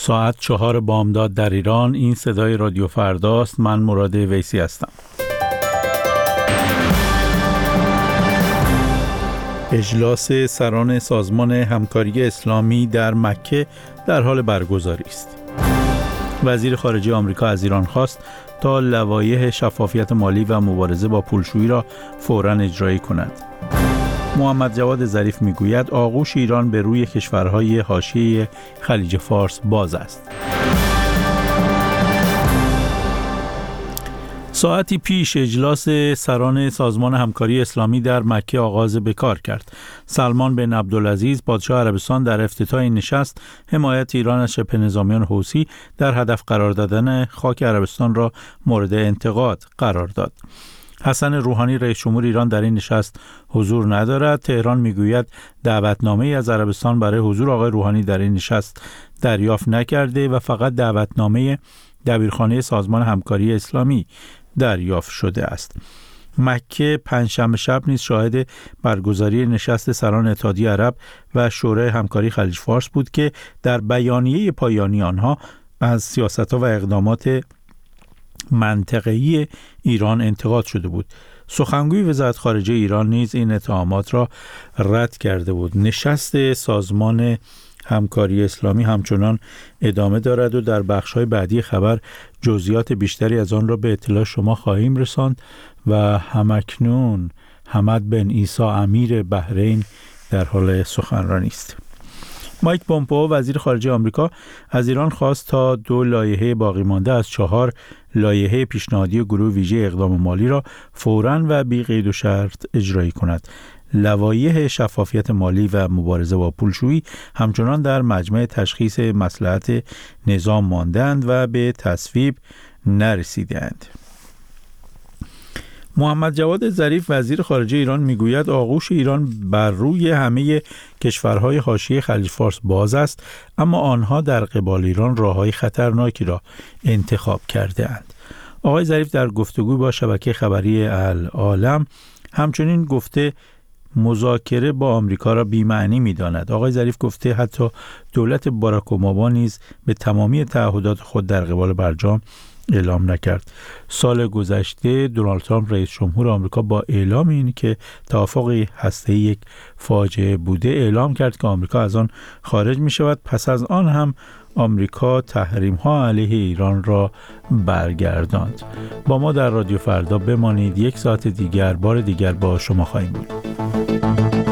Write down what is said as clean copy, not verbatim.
ساعت 4 بامداد در ایران. این صدای رادیو فرداست. من مراد ویسی هستم. اجلاس سران سازمان همکاری اسلامی در مکه در حال برگزاری است. وزیر خارجه آمریکا از ایران خواست تا لوایح شفافیت مالی و مبارزه با پولشویی را فوراً اجرایی کند. محمد جواد ظریف میگوید آغوش ایران به روی کشورهای حاشیه خلیج فارس باز است. ساعتی پیش اجلاس سران سازمان همکاری اسلامی در مکه آغاز به کار کرد. سلمان بن عبدالعزیز پادشاه عربستان در افتتاح این نشست حمایت ایران از شبه نظامیان حوثی در هدف قرار دادن خاک عربستان را مورد انتقاد قرار داد. حسن روحانی رئیس جمهور ایران در این نشست حضور ندارد. تهران میگوید دعوتنامه‌ای از عربستان برای حضور آقای روحانی در این نشست دریافت نکرده و فقط دعوتنامه دبیرخانه سازمان همکاری اسلامی دریافت شده است. مکه پنجشنبه شب نیز شاهد برگزاری نشست سران اتحادیه عرب و شورای همکاری خلیج فارس بود که در بیانیه پایانی آنها از سیاست‌ها و اقدامات منطقه‌ای ایران انتقاد شده بود. سخنگوی وزارت خارجه ایران نیز این اتهامات را رد کرده بود. نشست سازمان همکاری اسلامی همچنان ادامه دارد و در بخش‌های بعدی خبر جزئیات بیشتری از آن را به اطلاع شما خواهیم رساند و همکنون حمد بن عیسی امیر بحرین در حال سخنرانی است. مایک پومپئو وزیر خارجه آمریکا از ایران خواست تا 2 لایحه باقی مانده از 4 لایحه پیشنهادی گروه ویژه اقدام مالی را فوراً و بی قید و شرط اجرایی کند. لوایح شفافیت مالی و مبارزه با پولشویی همچنان در مجمع تشخیص مصلحت نظام مانده‌اند و به تصویب نرسیده‌اند. محمد جواد ظریف وزیر خارجه ایران میگوید آغوش ایران بر روی همه کشورهای حاشیه خلیج فارس باز است، اما آنها در قبال ایران راههای خطرناکی را انتخاب کرده اند. آقای ظریف در گفتگو با شبکه خبری العالم همچنین گفته مذاکره با آمریکا را بی‌معنی می‌داند. آقای ظریف گفته حتی دولت باراک اوباما نیز به تمامی تعهدات خود در قبال برجام اعلام نکرد. سال گذشته دونالد ترامپ رئیس جمهور آمریکا با اعلام این که توافق هسته‌ای یک فاجعه بوده اعلام کرد که آمریکا از آن خارج می‌شود. پس از آن هم آمریکا تحریم‌ها علیه ایران را برگرداند. با ما در رادیو فردا بمانید. 1 ساعت دیگر بار دیگر با شما خواهیم بود.